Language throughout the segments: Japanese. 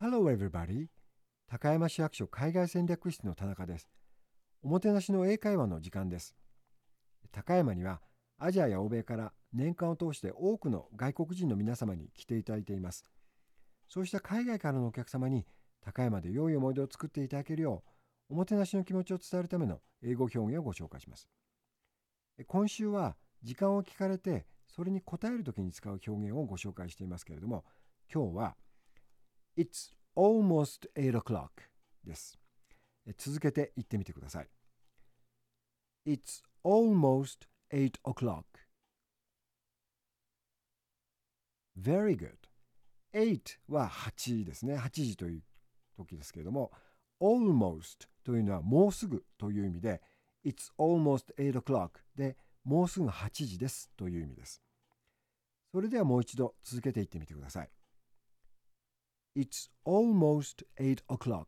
Hello everybody! 高山市役所海外戦略室の田中です。おもてなしの英会話の時間です。高山にはアジアや欧米から年間を通して多くの外国人の皆様に来ていただいています。そうした海外からのお客様に高山で良い思い出を作っていただけるよう、おもてなしの気持ちを伝えるための英語表現をご紹介します。今週は時間を聞かれてそれに答えるときに使う表現をご紹介していますけれども、今日はIt's almost 8 o'clock です。続けて言ってみてください。It's almost 8 o'clock. Very good. 8は8ですね。8時という時ですけれども、almost というのはもうすぐという意味で、It's almost 8 o'clock でもうすぐ8時ですという意味です。それではもう一度続けて言ってみてください。It's almost 8 o'clock.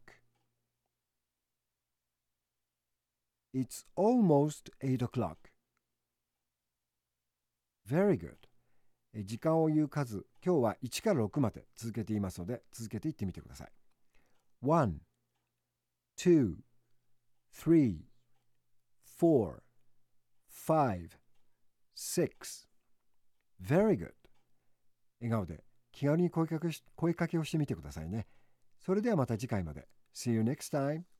It's almost 8 o'clock. Very good. 時間を言う数、今日は1から6まで続けていますので、続けて言ってみてください。1, 2, 3, 4, 5, 6. Very good. 笑顔で気軽に声かけをしてみてくださいね。それではまた次回まで。See you next time.